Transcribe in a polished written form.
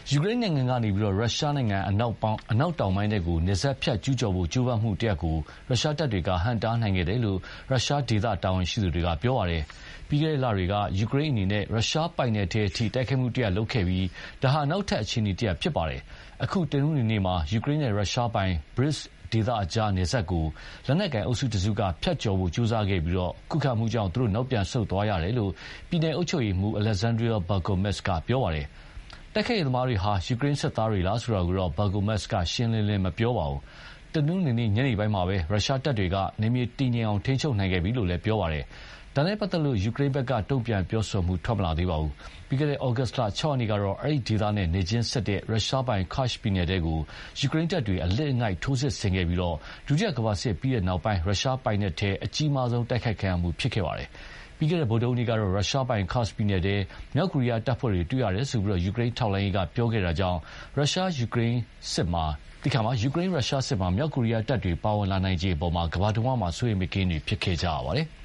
ယူကရိန်းနိုင်ငံကနေရုရှားနိုင်ငံအနောက်တောင်ပိုင်းတွေကိုနယ်စပ်ဖြတ်ကျူးကျော်ဖို့ကြိုးပမ်းမှုတရပ်ကိုရုရှားတပ်တွေကဟန့်တားနိုင်ခဲ့တယ်လို့ရုရှားဒေသတာဝန်ရှိသူတွေကပြောပါတယ်။ပြီးခဲ့တဲ့လတွေကယူကရိန်းအနေနဲ့ရုရှားပိုင်နက်ထဲအထိတိုက်ခိုက်မှုတရပ်လုပ်ခဲ့ပြီးဒါဟာနောက်ထပ်အခြေအနေတရပ်ဖြစ်ပါတယ်။အခုတနင်္ဂနွေနေ့မှာယူကရိန်းနဲ့ရုရှားပိုင် Bryansk ဒေသအကြားနယ်စပ်ကိုလက်နက်ကိုင်အုပ်စုတစုကဖြတ်ကျော်ဖို့ကြိုးစားခဲ့ပြီးခုခံမှုကြောင့်သူတို့နောက်ပြန်ဆုတ်သွားရတယ်လို့ပြည်နယ်အုပ်ချုပ်ရေးမှူး Alexandr Bogomaz ကပြောပါတယ်။တိုက်ခိုက်ရေးသမားတွေဟာယူကရိန်းစစ်သားတွေလားဆိုတာကိုတော့ Bogomaz ကရှင်းလင်းလင်းမပြောပါဘူး။တနင်္ဂနွေနေ့ညနေပိုင်းမှာပဲရုရှားတပ်တွေကနယ်မြေတည်ငြိမ်အောင်ထိန်းချုပ်နိုင်ခဲ့ပြီလို့လည်းပြောပါတယ်။ဒါနဲ့ပတ်သက်လို့ယူကရိန်းဘက်ကတုံ့ပြန်ပြောဆိုမှုထွက်မလာသေးပါဘူး။ပြီးခဲ့တဲ့ဩဂတ်လ 6 ရက်နေ့ကတော့အဲဒီဒေသနဲ့နေချင်းဆက်တဲ့ရုရှားပိုင် Kursk ပြည်နယ်ထဲကိုယူကရိန်းတပ်တွေအလစ်အငိုက်ထိုးစစ်ဆင်ခဲ့ပြီးဒုတိယကမ္ဘာစစ်ပြီးတဲ့နောက်ပိုင်းရုရှားပိုင်နက်ထဲအကြီးမားဆုံးတိုက်ခိုက်ခံရမှုဖြစ်ခဲ့ပါတယ်။ပြီးခဲ့တဲ့ဗုဒ္ဓဟူးနေ့ကတော့ရုရှားပိုင် Kursk ပြည်နယ်ထဲမြောက်ကိုရီးယားတပ်ဖွဲ့တွေတွေ့ရတယ်ဆိုပြီးယူကရိန်းထောက်လှမ်းရေးကပြောခဲ့တာကြောင့်ယူကရိန်းရုရှားစစ်မှာမြောက်ကိုရီးယားတပ်တွေပါဝင်လာနိုင်ခြေအပေါ်ကမ္ဘာတဝန်းမှာစိုးရိမ်မကင်းတွေဖြစ်ခဲ့ကြရပါတယ်။